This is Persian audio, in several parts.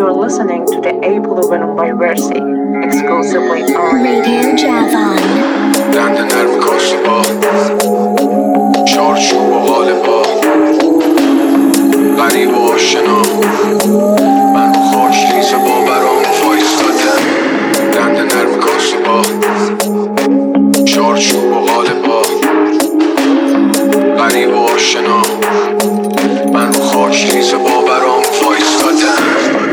You're listening to the April Venom by Versi, exclusively on Radio Javon. دند نرم کاشی با چارچوب و غالبا غریب و آشنا من رو خاک ریز باورام فایستادم. دند نرم کاشی با چارچوب و غالبا غریب و آشنا من رو خاک ریز باورام فایستادم.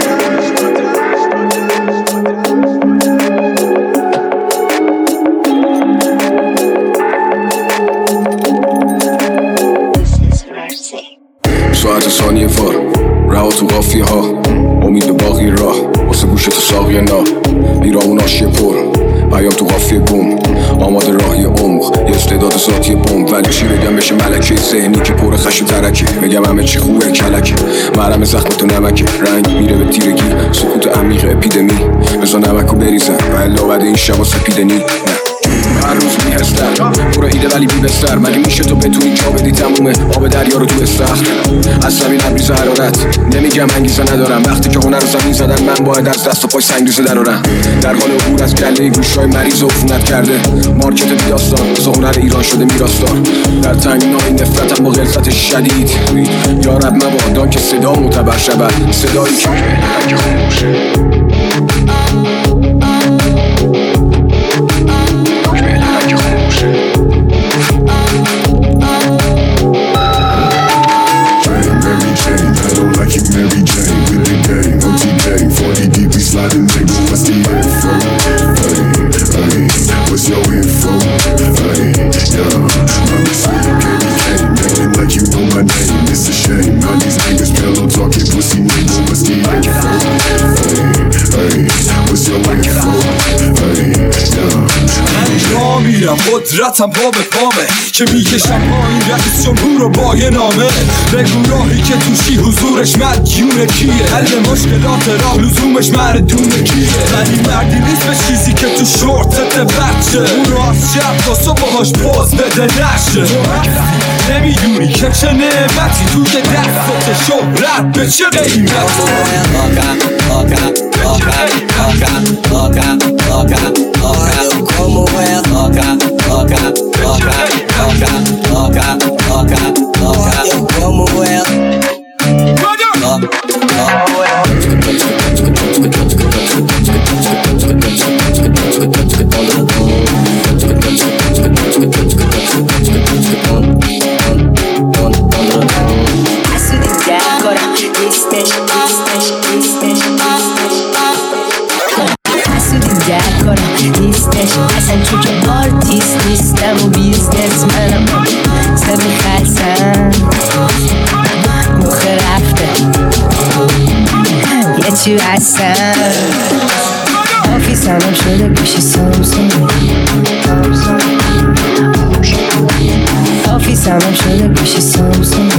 ساعت ثانیه فار رها تو قافیه ها امید به باقی راه واسه گوشه تو ساقیه نا بیرامون آشیه پر پیام تو قافیه گم آماده راهی عمق یه استعداد ذاتی بمب ولی چی بگم بشه ملکه ذهنی که پر خش و ترکه بگم همه چی خوبه کلکه مرهم زخم تو نمکه رنگ میره به تیرگی سکوت عمیق اپیدمی بزا نمکو بریزم و الا بعد این شبا سپیده نی هر روز میهستر برو ایده ولی بی بستر مگه میشه تو بتونی جا بدی تمومه آب دریا رو تو استخر از زمین لبریز حرارت نمیگم انگیزه ندارم وقتی که هنر رو زمین زدن من باید از دست و پای سنگریزه درارم در حال عبور از گله گوشای مریض و عفونت کرده مارکت بیداستان از هنر ایران شده میراثدار در تنگنای نفرتم با غلظت شدید یارب مبادا که صدا معتبر شود صدایی که خاموشه sliding nigga, what's the info? Hey, what's your info? Hey, yeah, I'm sweet baby Kane, acting like you know my name. It's a shame, all these niggas pillow talking pussy nigga, what's the info? Hey, what's your info? Hey, yeah. را میرم قدرتم پا به پامه که میکشم پایین رئیس جمهور رو با یه نامه بگو راهی که توشی حضورش مدیونه کیه حل مشکلات راه لزومش مردونه کیه ولی مردی نیست به چیزی که تو شورتت بچه اون رو از شب تا صبحاش باز بده نشه نمیدونی که چه نعمتی توی دستت شهرت به چه قیمت como es oca, oca, oca, oca, oca, oca, oca, como es اصلا تو که آرتیست نیستم و بیزنس منم سبی خلصم مخه رفته یه چی هستم آفیسم شده گوشی سامسونگ آفیسم شده گوشی سامسونگ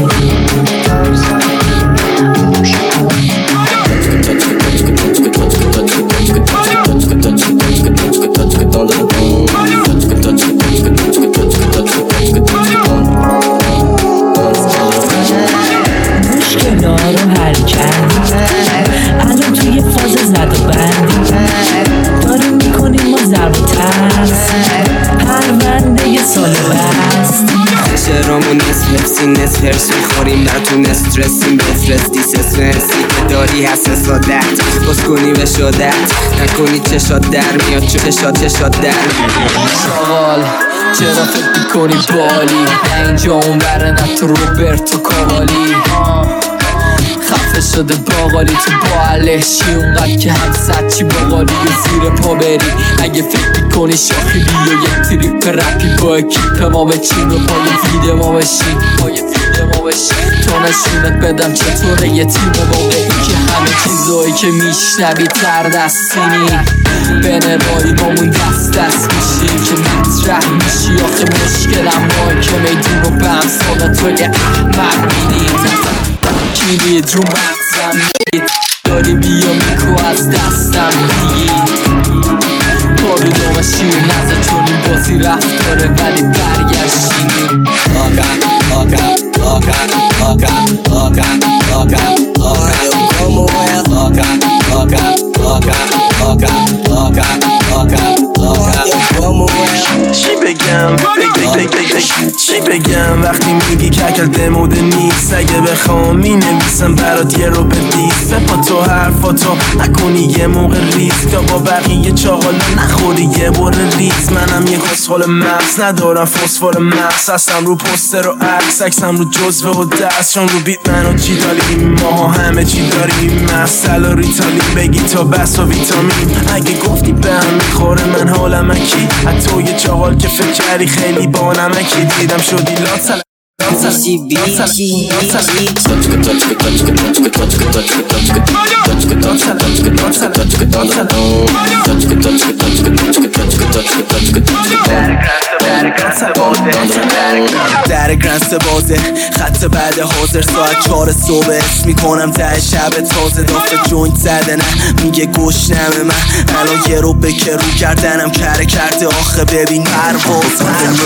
مشکلا رو حل کرد الان توی فاز زد و بند داریم میکنیم ما ضرب و ترس پرونده سال بست شرامون نصف نصف هرس میخوریم در تو نسترسیم بفرستی سس مرسی که داری حساسادت باز کنی به شادت نکنی چشات در میاد چشات در سوال چرا فکر میکنی بالی نه اینجا اون بره نه تو روبرتو کاوالی خفه شده باقالی تو با علشی اونقدر که هم صد چی باقالی زیر پا بری اگه فکر میکنی شاخی بیا یک تریپ رپی با اکیپ ما بچین و پای فید ما بشین تا نشونت بدم چطوره یه تیم واقعی که همه چیزایی که میشنوی تر دستینی بین رایی بامون دست میشیم که مطرح میشی آخه مشکلم ما که میدون رو به همسال توی احمد میدیم کلید رو مغزم میگید داری بیا میکو از دستم میگید پارو دامشی و نزد چون این بازی رفت داره ولی برگشتیم بگم چی بگم وقتی میگی ککل دموده نیست اگه بخوام مینویسم برات یه رو بدیز بپا تو حرفاتو نکنی یه موقع ریز تا با بقیه چاقالا نخوری یه بره ریز منم یه کسخال مغز ندارم فسفر مغز هستم رو پوستر و عکس عکسم رو جزوه و دستشون رو بیت من و چی داریم ماها همه چی داریم مسئله و ریتالین بگی تا بس و ویتامین اگه گفتی به هم میخوره من حالم اکی حتی یه چاقال که فکر کردی خیلی با نمکی دیدم شدی لات در گرنس بازه خط بعد حاضر ساعت 4 صبح اسم میکنم ته شب تازه دافت جوینت زده نه میگه گوش نمه من الان یه رو بکر رو کردنم کره کرده آخه ببین پرواز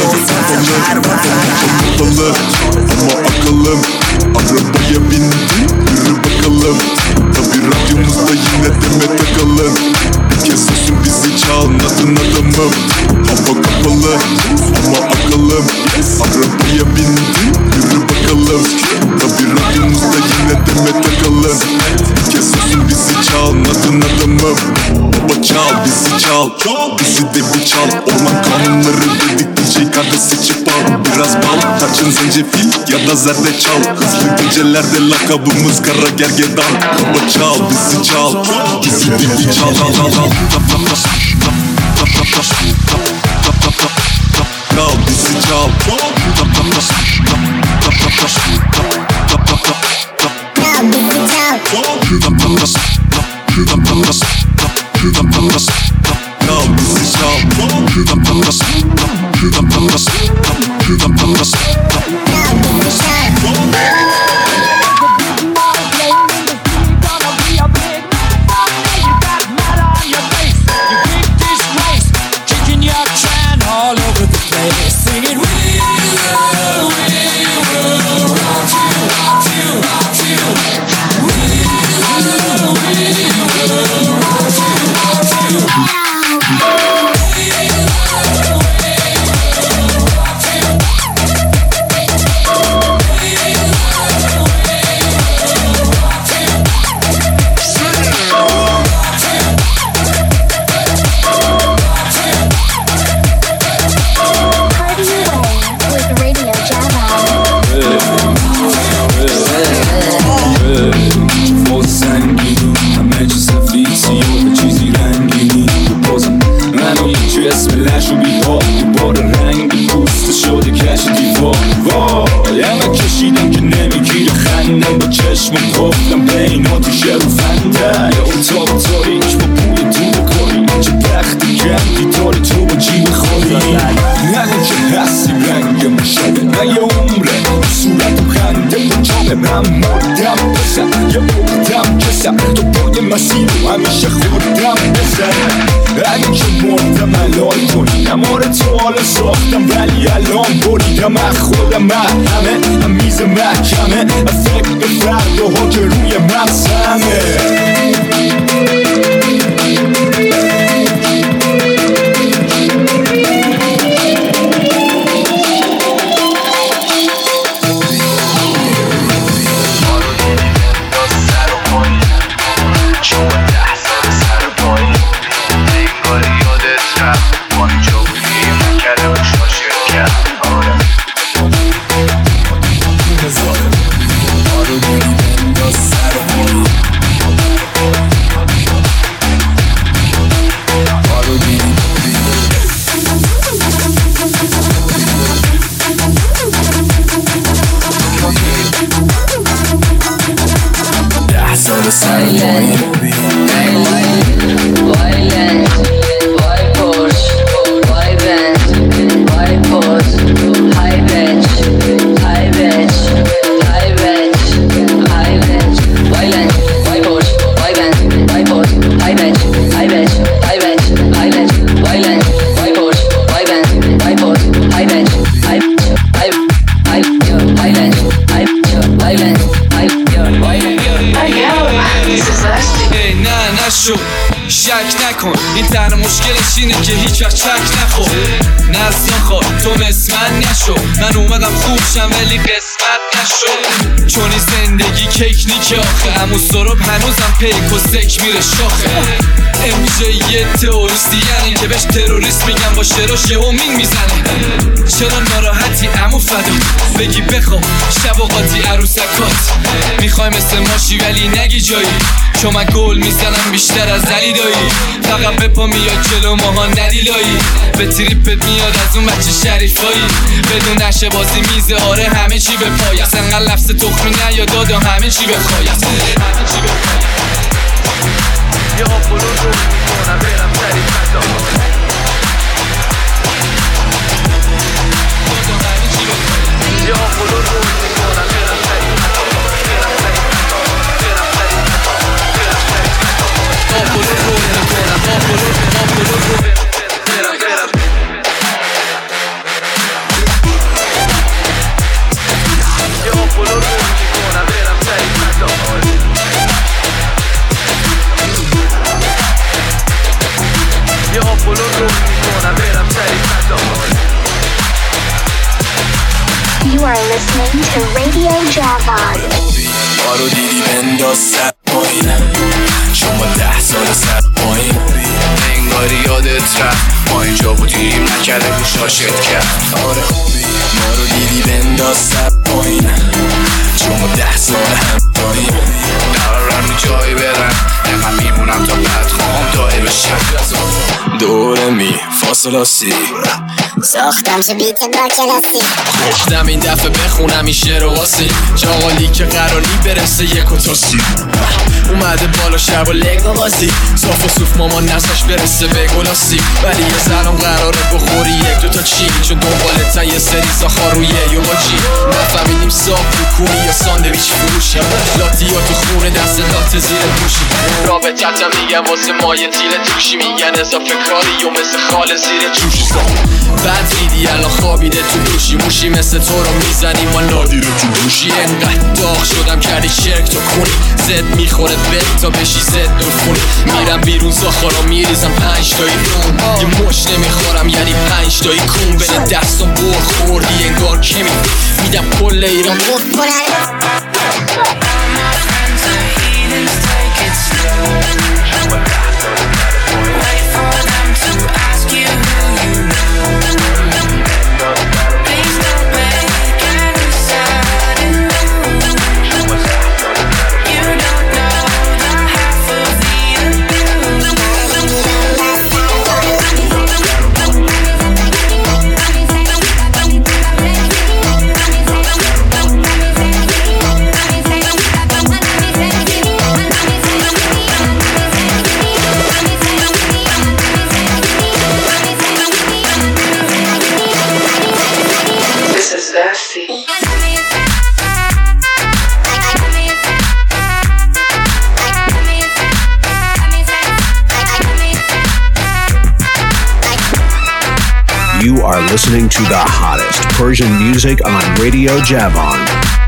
ama akalım arabaya bindi yürü bakalım tabi radyomuzda yine deme takalım bir kez susun bizi çalmadın adamım hava kapalı ama akalım arabaya bindi yürü bakalım tabi radyomuzda yine deme takalım bir kez susun bizi çalmadın adamım baba çal bizi çal bizi de bir çal orman kanunları dedik DJ kardeş seçip al biraz bal tarçın zencefil ya da zerdeçal hızlı gecelerde lakabımız kara gergedan baba çal bizi çal bizi de bir çal çal bizi çal شک نکن این تنها مشکلش اینه که هیچ وقت چک نخور نزدان خواه نشو من اومدم خوب شم ولی قسمت نشو چون این زندگی کیک نیکه آخه امو سراب هنوزم پیک و سک میره شاخه MJ یه تروریستی یعنی که بهش تروریست میگم با شراش یه همین میزنه چرا ناراحتی امو فدا بگی بخوام شب و قاطی عروسکات میخوای مثل ماشی ولی نگی جایی چون من گل میزنم بیشتر از علی دایی فقط بپا میاد جلو ماها ندیلایی به تریپت میاد از اون بچه شریفایی بدون نشه بازی میزه آره همه چی به پای است انقدر لفظ تخمی نیاد داد و همه چی به خواهی است یه آپولو رو میکنم برم سری فتا یه آپولو رو میکنم برم سری فتا آپولو رو میکنم آپولو رو برم یه آپولو رو میکنم برم سری فتا یه آپولو رو میکنم برم سری فتا You are listening to Radio Javon. بارو دیدی بنداز سر پایین شما 10 سال سر پایین انگاری یادت رفت ما اینجا بودیم نکرده گوشاشت کرد آره ما رو دیدی بنداز سر پایین شما 10 سال هم پایین قرارم جایی برم نقم میمونم تا بعد خواهم دایی بشم دوره می فاصله سی ساختم چه بیت با کلاسی گفتم این دفعه بخونم این شعر و واسی جاغالی که قراری برسه یک و تاسی اومده بالا شب و لگا بازی صاف و صوف مامان نساش برسه به گلاسی ولی یه زنم قراره بخوری یک دو تا چی چون دنبالتن یه سری ساخارویه یا با چی نفهمیدیم صاف بکنی یا ساندویچ فروشی لاتی یا تو خونه دست لات زیر پوشی رابطتم میگم واسه مایه تیره توشی میگن اضافه کاری و مثل خال زیر جوشی بعد دیدی الان خوابیده تو دوشی موشی مثل تو رو میزنی ما نادی رو تو دوشی انقدر داغ شدم کردی شرک تو خونی زد میخوره بری تا بشی زد دو خونی میرم بیرون زاخارا میریزم 5 تایی نون یه مش نمیخورم یعنی 5 تایی کون بده دستم بر خوردی انگار کمی میدم کل ایران You are listening to the hottest Persian music on Radio Javon.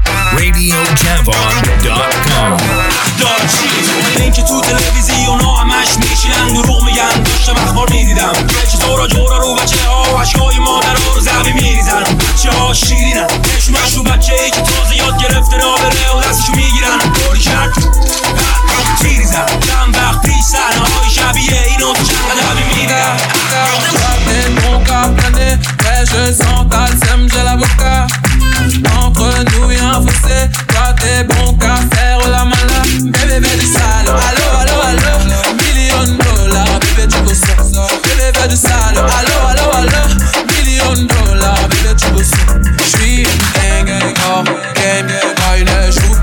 RadioJavon.com. این که تو تلویزیون ها همش میشینن دروغ میگن داشتم اخبار میدیدم چطورا جورا رو بچه ها و عشقای مادر رو زمین میریزن بچه ها شیرینن نشونش رو بچه ای که تازه یاد گرفته را بره و دستشو میگیرن باری کرد میریزن چند وقت پیش صحنه های شبیه اینو تو چند قدمی میدن je sens ta sème, j'ai la boca. Entre nous y'a un fossé. Toi t'es bon qu'à faire la mala. Bébé fais du sale. Allo, allo, allo. $1,000,000. Bébé tu bosses. Bébé fais du sale. Allo, allo, allo. $1,000,000. Bébé tu bosses. J'suis un gang hors game. Pas une chou.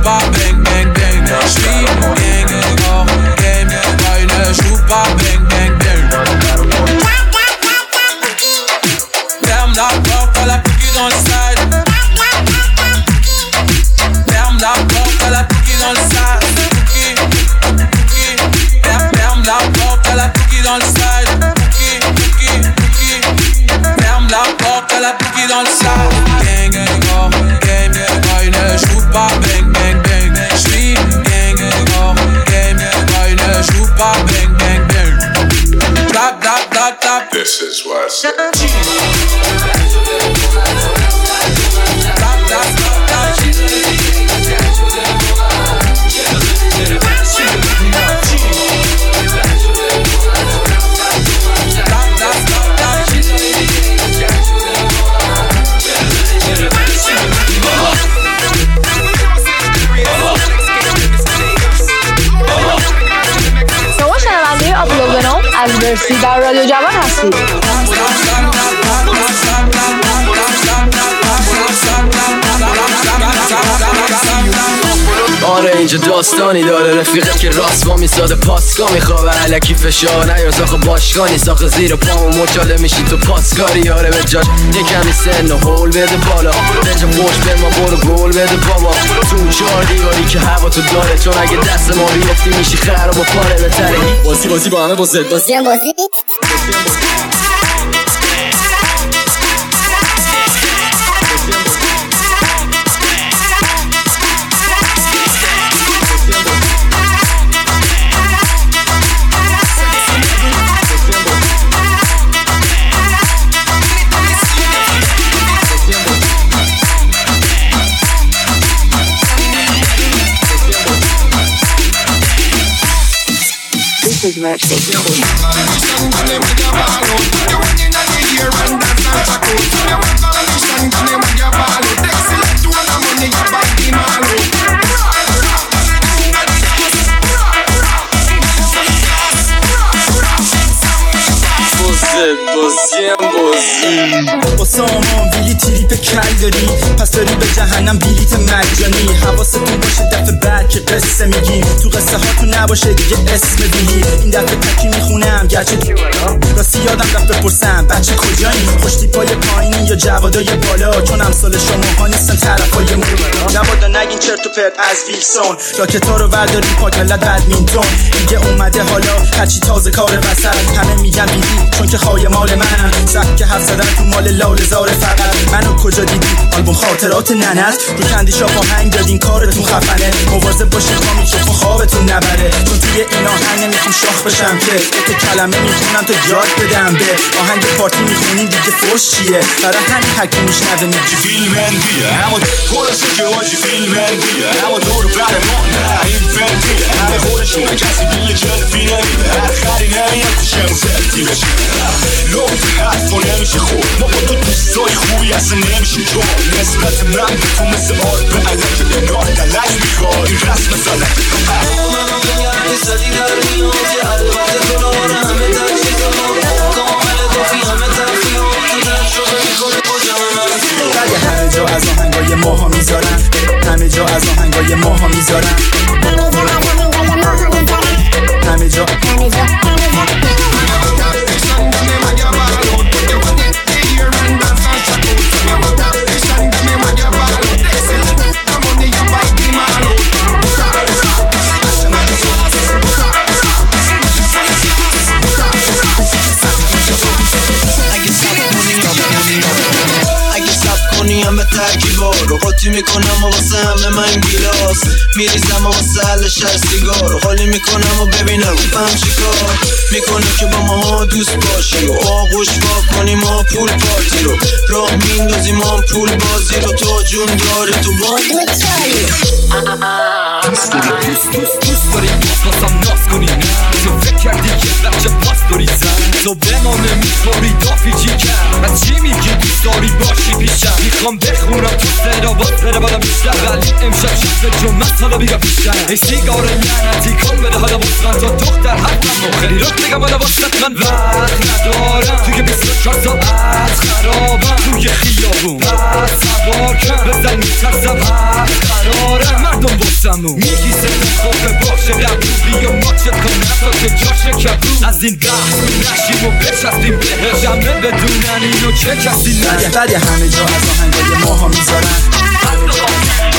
مرسی. در رادیو جوان هستید. آره اینجا داستانی داره، رفیقت که راست با میساده پاسگاه میخوابه علکی فشار نیار ساخه باشگانی ساخه زیر پامو مچاله میشی تو پاسکاری. آره به جاش یه کمی سن و هول بده بالا رنجا پشت به ما برو گل بده بابا تو اون چهار دیواری که هوا تو داره، چون اگه دست ما بیفتی میشی خراب و پاره بتره. بازی با همه بازی This is Mercy. با سامان بلیت تریپ کل داری، پس داری به جهنم بلیت مجانی. حواستون باشه دفعه بعد که قصه میگیم، تو قصه ها تو نباشه دیگه اسم بگی. این دفعه تکی میخونم گرچه راستی یادم رفت بپرسم بچه کجایی، خوشتیپای پایینی یا جوادای بالا، چون امثال شماها نیستن طرفای مورد. جوادا نگین چرت و پرت از ویلسون، راکتا رو برداری پاک ملت بدمینتون. دیگه اومده حالا هرچی تازه کار وسط، همه میگن بیدی چون که خواهی مال منم. سبک حرف زدن تو مال لاله زاره فقط. منو کجا دیدی؟ آلبوم خاطرات ننت رو کندیشا آهنگ دادین کارتون خفنه. مواظب باشین خامی چون خوابتون نبره، چون توی این آهنگ نمیخوام شاخ بشم که یک کلمه میخونم تا یاد بدم به آهنگ پارتی میخونین دیگه فوش چیه. برای همین حکی میشنوه میگی فیلمندیه همون خودشه که واجی فیلمندیه همون دور بر ما نه این فندیه همه خودشونه کسی بیل جلفی نمیده هر خری نمیاد تو شمزلتی بشه لوت حرف و نمیشه خوب ما با تو دوستای خوبی اصلا نمیشه جو نسبت من به تو مثل آرد به علک نگاه دلک میخواد این رسم زلک منو بگم که صدی در میاد البته تو ناره همه تجیزا کامل دافی همه تفیاد تو در شده میکنی کجا من همه جا از آهنگای ماها میذارن، همه جا از آهنگای ماها میذارن، همه جا همه ترکیبا رو قاطی میکنم و واسه همه من گیلاس میریزم و واسه حلش هر سیگار خالی میکنم و ببینم فهم چیکار میکنه که با ما دوست باشی و آغوش با کنیم و پول پارتی رو راه میندازیم ما پول بازی رو تو جون داری تو با دوست داری باسم ناز کنی نه تو فکر کردی که بچه پاس داری زن تو به ما نمیخوری دافی چی کرد از چی میگی دوست داری باشی پیشم میخوام بخونم تو صدا باز بره بالا بیشتر ولی امشب شب جمعت حالا بیگم بیشتر ای سیگار لعنتی کن بده حالا بسرن تا دختر حتم خیلی رخ بگم حالا واسط من وقت ندارم توی 24 ساعت خرابم توی خیابون بس سوار کن بزن میترسم حق قرارم مردم بسمون میگی سفت خوبه باشه قبول بیا ماچت کن نفتا که جاش کبول از این بحث نشیم و بچستیم بهش همه بدونن اینو چه کسی نگه بعد همه جا از آهنگای ماها میذارن، همه جا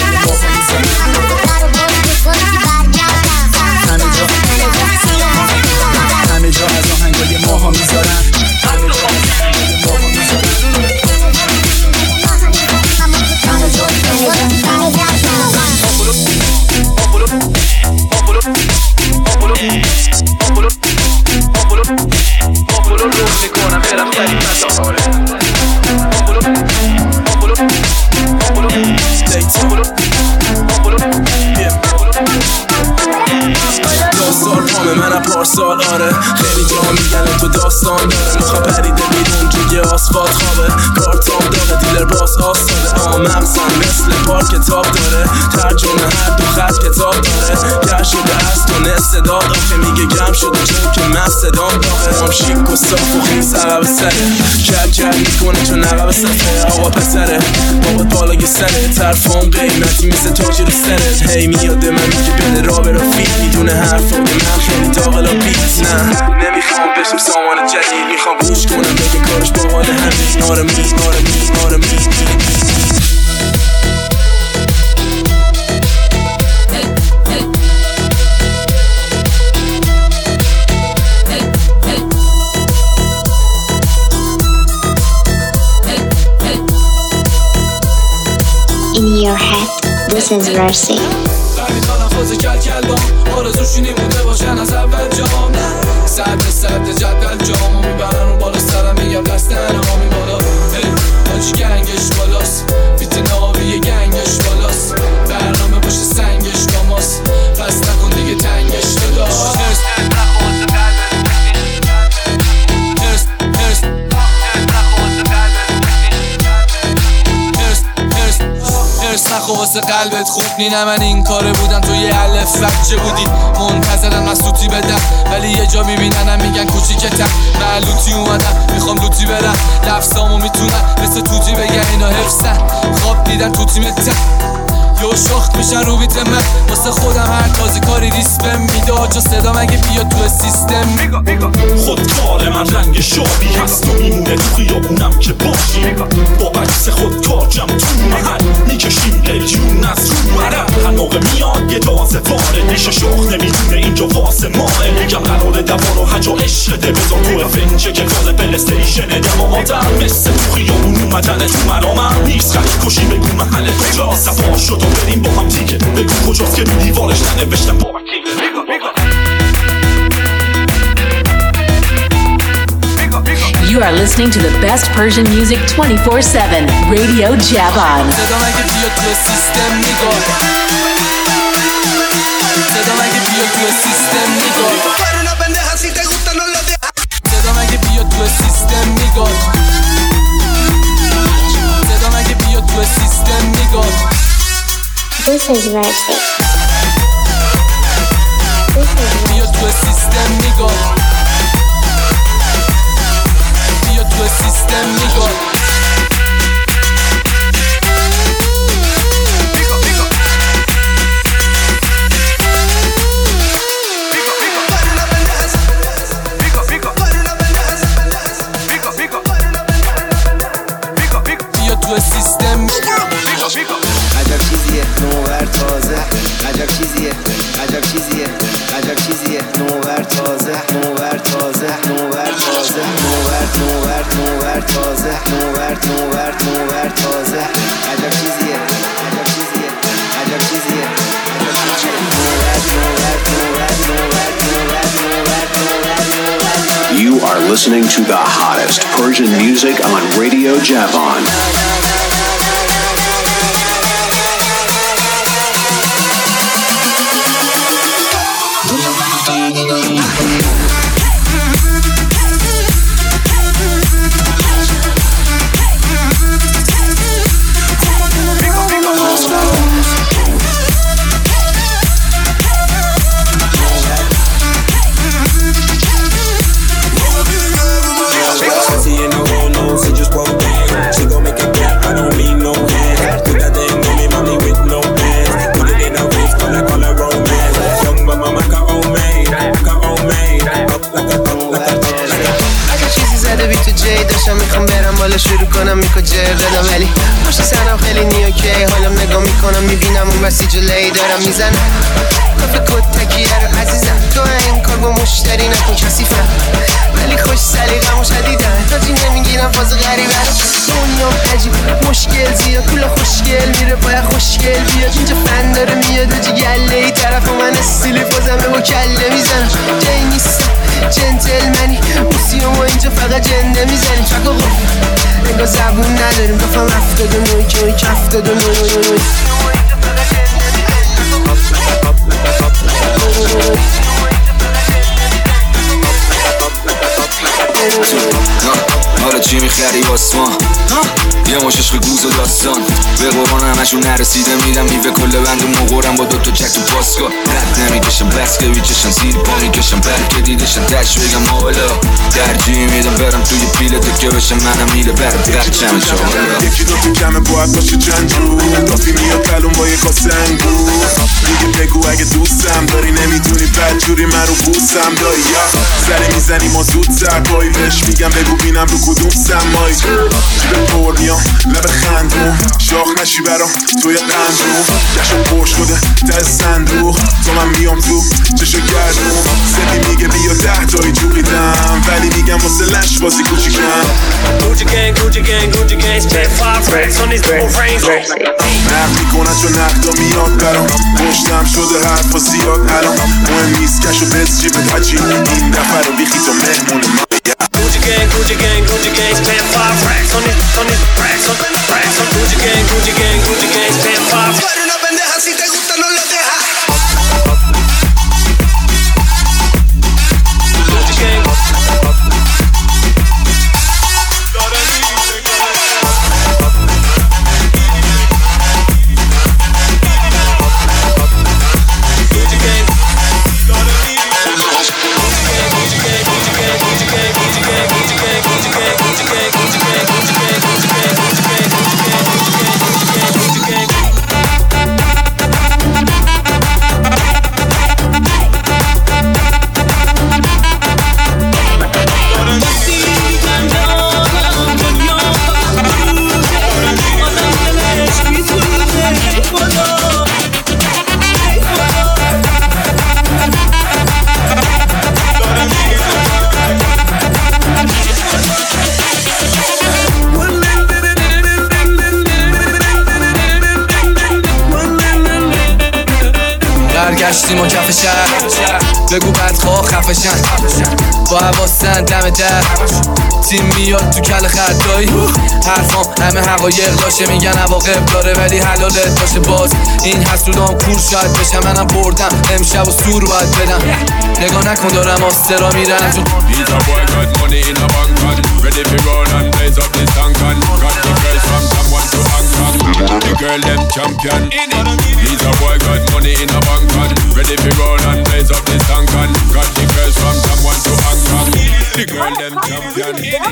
همه جا از آهنگای ماها میذارن، همه جا میکنم برم هستم مثل بار کتاب داره ترجمه هر دو خط کتاب داره گر شده از تو نصد داغم که میگه گم شده چون که من صدام داغه هم شیک و صاف و خیس عقب سره کل میکنه چون عقب سفره آقا پسره بابات بالای سره طرفام قیمتی مثل تاج رو سرت هی میاد من میگه بده را به رفیق میدونه حرفا که من خیلی داغلا بیت نه نمیخوام بشم سامان جدید میخوام گوش کنم بگه کارش باحال همین آرمی In your head, this is Versi. آرزوشی بوده باشن از اول جام صد جدول جامو میبرن اون بالا سرم میگم دست نرامی بالا حاجی گنگش بالاست بیت ناوی گنگش بالاست برنامه باشه سنگش کاماست پس نکن دیگه تنگش داداش نخو واسه قلبت خوب نینه من این کاره بودم تو یه الف وجه بودی منتظرم مسلوطی بدم ولی یه جا میبیننم میگن کوچیکتم من لوتی اومدم میخوام لوتی برم لفظامو میتونم مثل توتی بگن اینا حفظن خواب دیدن تو تیمتم یا شاخت میشن رو بیت من واسه خودم هر تازه کاری ریسپم میداد چون صدا مگه بیاد تو سیستم خودکار من رنگ شابی هست و میمونه تو خیابونم که باشی با بکس خودکار جمع تو محل میکشیم قلیون از رو عرب هنوقه میاد یه تازه وارد میشه شاخ نمیدونه اینجا واسه ماه میگم قرار دوار و حجا عشقته بذار تو فنجه که کاز پلستیشن دماماتم مثل تو خیابون اومدن تو مرامم نیست خرید کشی بگو محل کجاست سفار شد و بریم با هم دیگه بگو کجاست که رو دیوارش ننوشتم با You are listening to the best Persian music 24/7. Radio Javan. This is Versi. System nigga عجب چیزیه نوور تازه عجب چیزیه عجب چیزیه عجب چیزیه نوور تازه نوور تازه نوور تازه نوور تازه نوور تازه عجب چیزیه عجب چیزیه عجب چیزیه You are listening to the hottest Persian music on Radio Javan. میخوام برم بالا شروع کنم میکو جر دادم ولی پشت سرم خیلی نیوکی حالم نگاه میکنم میبینم اون بسی جلوی دارم میزنم کافه کد تکیه رو عزیزم تو این کار با مشتری نکن کسیفم ولی خوش سلیقم و شدیدن تاجی نمیگیرم فاز غریبه دنیام عجیب مشکل زیاد کولا خوشگل میره باید خوشگل بیاد اینجا فن داره میاد و گله ای طرف من استیلی فازمه با کله میزنم جایی نیستم جنتلمنی موسیوم و اینجا فقط جنده میزنیم چکا گفت انگاه زبون نداریم گفتم 79 که اوی کف داد و نوی حالا چی میخری واسه ما یه مش عشق گوز و داستان به قرآن همشون نرسیده میدم میوه کل بند و مغورم با دوتا چک تو پاسکا رد نمیکشم بس که بیچشن زیر پا میکشم بلکه دیدشن تش بگم ماولا درجی میدم برم توی پیله تکه بشم منم میله برچم چاولا یکی دو تو کمه باید باشه چند رو کافی میاد کلون با یک سنگو دیگه بگو اگه دوستم داری نمیتونی بدجوری من رو بوسم دایی سری میزنی ما زود سرپایی بهش میگم بگو بینم رو کدوم سمایی جیب پر میام لب خندون شاخ نشی برام توی قندون جشن پر شده در صندوق تو من میام تو چشو گردون سدی میگه بیا 10 تایی جوقیدم ولی میگم واسه لش بازی کوچیکم Gucci gang, Gucci gang, Gucci gang, spent 5 racks on these new frames. نقد میکنن چون نقدا میاد برام پشتم شده حرفا زیاد الان مهم نیست کشو بز جیبت حجی این دفعه رو بیخی تو مهمون ما Gucci gang, Gucci gang, Gucci gang, spent 5 racks on these racks on Gucci gang, Gucci gang, Gucci gang, spent 5. Para una pendeja si te gusta no lo dejas. Gucci gang. برگشتیم و کف شهر بگو بدخواه خفشن با حواسن دم در تیم میاد تو کل خطایی حرفام همه حقایق داشه میگن عواقب داره ولی حلالت باشه باز این حسودام کور شاید بشم منم بردم امشب و سور باید بدم نگاه نکن دارم آسترا میرم چون These are boy got money in a bank on ready for roll and blaze up this tank on got the girls from someone to Hong Kong the girl them champion These are boy got money in a bank on ready for roll and blaze up this tank on got the girls from someone to Hong Kong the girl them champion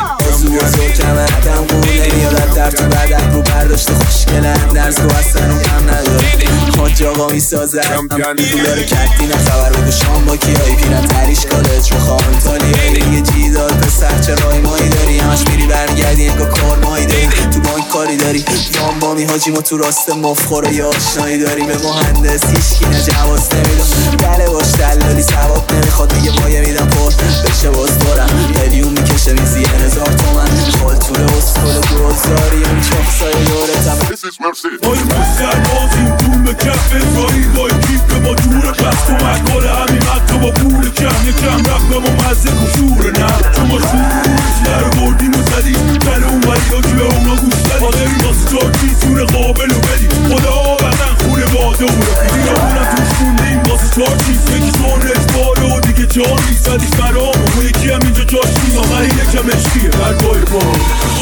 موضوع کمه عدم قونه میادت در تو بدن رو برداشته خوشگلن درس و اصلا اون کم نداره خاج آقا میسازم تو داره کردی نخبر بگو شام با کیایی پیرن تریش کالج رو خواهن تالیه یه جی داد پسر چه رای مایی داری همش میری برمیگردی انگاه کار مایی داری تو بانک کاری داری یام بامی حاجی ما تو راست مفخور و یه آشنایی داری به مهندس هیچکی نه جواز نمیدم بله باش دلالی ثواب نمیخواد میگه مایه میدم پر بشه باز دارم میلیون میکشه میزی 1000 تومن خالتور اسکل گذاری اون چاقسای یارتم بای مستر بازیم دون به کف ازایی بای کیف که با دور پس کمک کاره همین حتی با پول کم یکم رفتم و مزه کشوره نه چون ما شورش در بردیم و زدیم کل اون ولی ها که به اونا گوش دادیم مادری واسه چارکی سور قابل و بدیم خدا بدن خونه باده و رفیدی یا اونم توش خوندیم واسه چارکی یکی سونش باله و دیگه جان نیستدیش برام و یکی هم اینجا جاش نیم آخر این یکم اشکیه در بای بار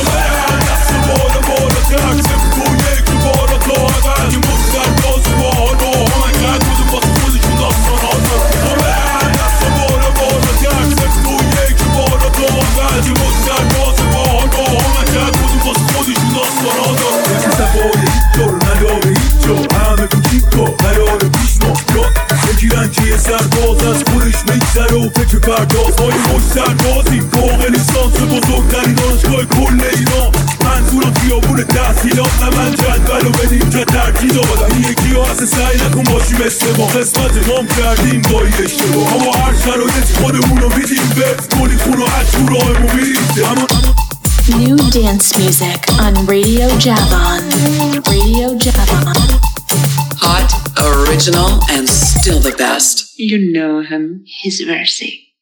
دست بالا بالا ترسم تو یک بالا تا اول یه مستر باز بالا همه کرد بودم واسه خودشون داستان آزاد دست بالا بالا ترسم تو یک بالا تا اول یه مستر باز بالا همه کرد بودم واسه خودشون داستان آزاد یکی سفاره هیچ جا رو نداره هیچ جا همه کوچیکا قرار پیش ما بگیرن که یه سرباز از خودش میگذره و فکر پرداز های مستربازی فوق لیسانس بزرگترین دانشگاه کل ایران منظورم خیابون تحصیلات نه من جدول و بدیم که ترکی دادم این یکی ها اصلا سعی نکن باشی مثل ما قسمت مام کردیم با این اشتباه اما هر شرایطی خودمون رو میدیم بفت کنی خون و هر شورایمو میریم New dance music on Radio Javon. Radio Javon. Hot, original, and still the best. You know him. His Versi.